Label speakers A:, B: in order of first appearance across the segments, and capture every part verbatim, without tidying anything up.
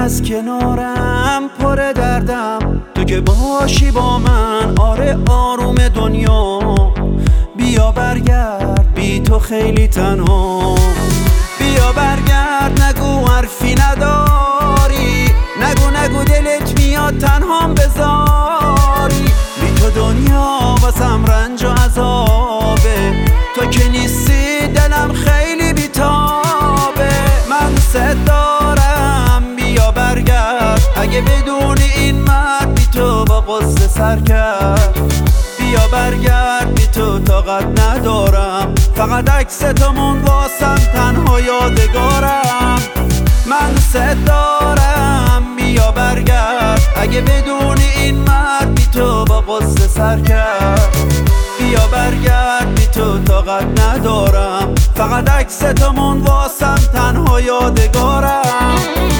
A: از کنارم پر دردم، تو که باشی با من آره آروم دنیا. بیا برگرد بی تو خیلی تنها، بیا برگرد نگو حرفی نداری، نگو نگو دلت میاد تنهام بذاری. بی تو دنیا واسم رنج و عذابه، تو که نیستی دلم خیلی بیتابه. من صد دارم بیا برگرد، اگه بدونی این مرد بی تو با قصه سر کرد. بیا برگرد بی تو طاقت ندارم، فقط عکس تومون واسم تنها یادگارم. من صد دارم بیا برگرد، اگه بدونی این مرد بی تو با قصه سر کرد. بیا برگرد بی تو طاقت ندارم، فقط عکس تومون واسم تنها یادگارم.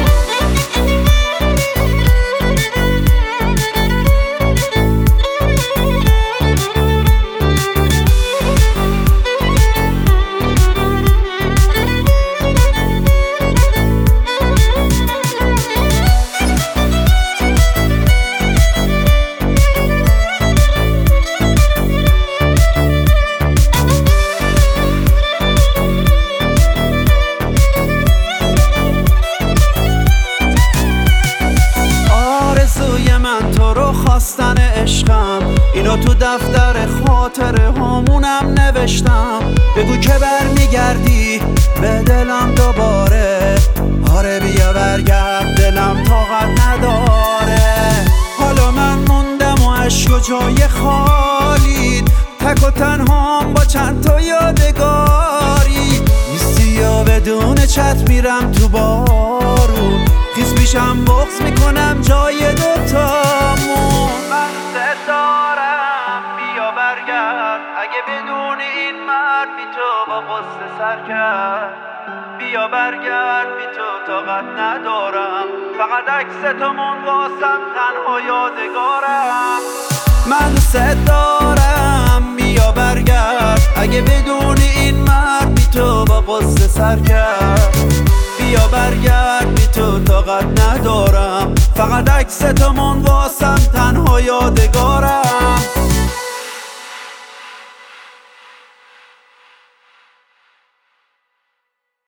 A: من تو رو خواستن عشقم، اینو تو دفتر خاطره هامونم نوشتم. بگو که برمیگردی به دلم دوباره، آره بیا برگرد دلم طاقت نداره. حالا من موندم و عشق و جای خالی، تک و تنهام با چند تا یادگاری. نیستی یا بدون چت میرم تو بارون، خیس میشم بغض میکنم جای دوتامون. من صد دارم بیا برگرد، اگه بدونی این مرد بی تو با قصه سر کرد. بیا برگرد بی تو طاقت ندارم، فقط عکس تومون واسم تنها یادگارم. من صد دارم بیا برگرد، اگه بدونی این مرد بی تو با قصه سر کرد. بیا برگرد بی تو طاقت ندارم، فقط عکس تومون واسم